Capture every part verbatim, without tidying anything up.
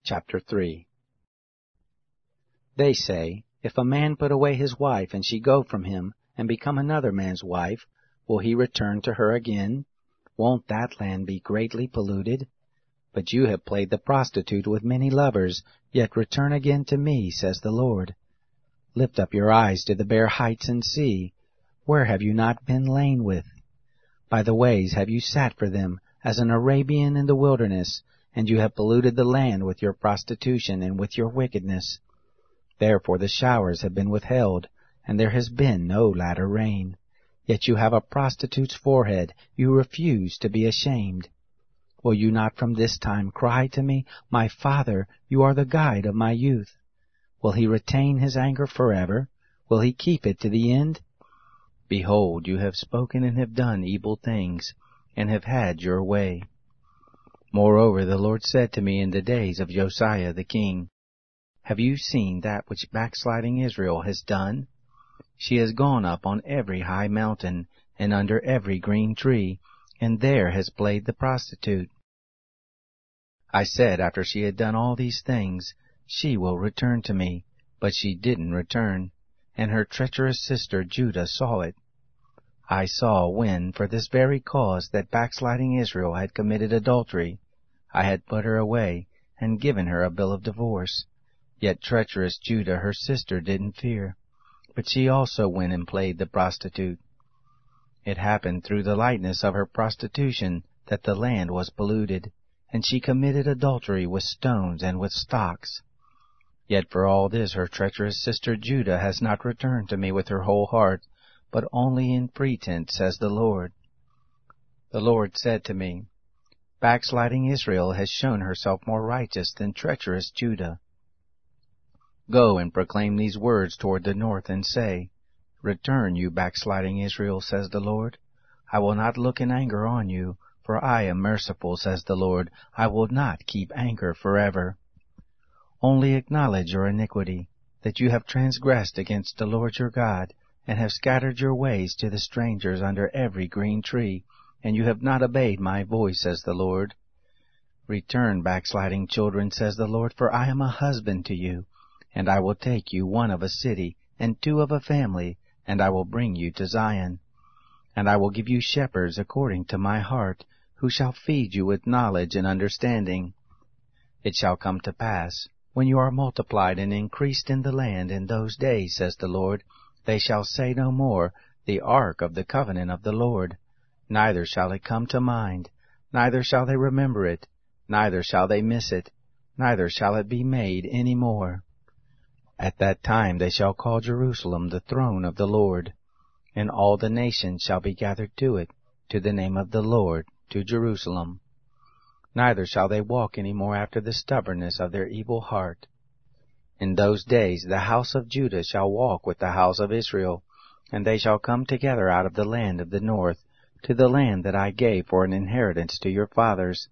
Chapter three. They say, if a man put away his wife, and she go from him, and become another man's wife, will he return to her again? Won't that land be greatly polluted? But you have played the prostitute with many lovers, yet return again to me, says the Lord. Lift up your eyes to the bare heights and see, where have you not been lain with? By the ways have you sat for them, as an Arabian in the wilderness, and you have polluted the land with your prostitution and with your wickedness. Therefore the showers have been withheld, and there has been no latter rain. Yet you have a prostitute's forehead, you refuse to be ashamed. Will you not from this time cry to me, My Father, you are the guide of my youth? Will he retain his anger forever? Will he keep it to the end? Behold, you have spoken and have done evil things, and have had your way. Moreover, the Lord said to me in the days of Josiah the king, Have you seen that which backsliding Israel has done? She has gone up on every high mountain, and under every green tree, and there has played the prostitute. I said after she had done all these things, She will return to me, but she didn't return, and her treacherous sister Judah saw it. I saw when, for this very cause that backsliding Israel had committed adultery, I had put her away, and given her a bill of divorce. Yet treacherous Judah her sister didn't fear, but she also went and played the prostitute. It happened through the lightness of her prostitution that the land was polluted, and she committed adultery with stones and with stocks. Yet for all this her treacherous sister Judah has not returned to me with her whole heart, but only in pretense, says the Lord. The Lord said to me, Backsliding Israel has shown herself more righteous than treacherous Judah. Go and proclaim these words toward the north, and say, Return, you backsliding Israel, says the Lord. I will not look in anger on you, for I am merciful, says the Lord. I will not keep anger forever. Only acknowledge your iniquity, that you have transgressed against the Lord your God, and have scattered your ways to the strangers under every green tree, and you have not obeyed my voice, says the Lord. Return, backsliding children, says the Lord, for I am a husband to you, and I will take you one of a city, and two of a family, and I will bring you to Zion. And I will give you shepherds according to my heart, who shall feed you with knowledge and understanding. It shall come to pass, when you are multiplied and increased in the land in those days, says the Lord, they shall say no more, the ark of the covenant of the Lord. Neither shall it come to mind, neither shall they remember it, neither shall they miss it, neither shall it be made any more. At that time they shall call Jerusalem the throne of the Lord, and all the nations shall be gathered to it, to the name of the Lord, to Jerusalem. Neither shall they walk any more after the stubbornness of their evil heart. In those days the house of Judah shall walk with the house of Israel, and they shall come together out of the land of the north, to the land that I gave for an inheritance to your fathers.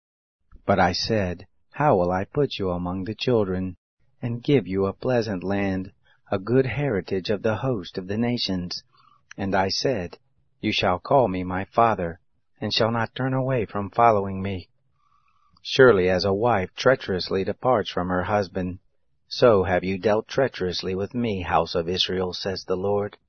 But I said, How will I put you among the children, and give you a pleasant land, a good heritage of the host of the nations? And I said, You shall call me my father, and shall not turn away from following me. Surely as a wife treacherously departs from her husband, so have you dealt treacherously with me, house of Israel, says the Lord.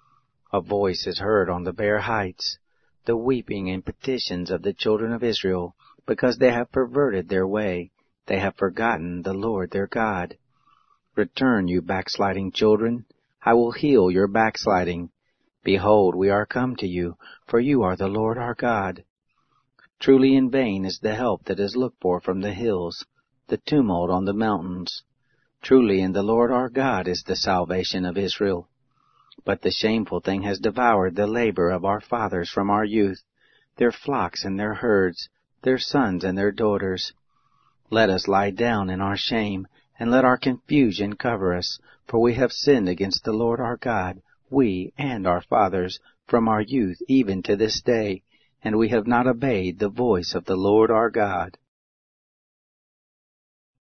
A voice is heard on the bare heights, the weeping and petitions of the children of Israel, because they have perverted their way, they have forgotten the Lord their God. Return, you backsliding children, I will heal your backsliding. Behold, we are come to you, for you are the Lord our God. Truly in vain is the help that is looked for from the hills, the tumult on the mountains. Truly in the Lord our God is the salvation of Israel. But the shameful thing has devoured the labor of our fathers from our youth, their flocks and their herds, their sons and their daughters. Let us lie down in our shame, and let our confusion cover us, for we have sinned against the Lord our God, we and our fathers, from our youth even to this day, and we have not obeyed the voice of the Lord our God.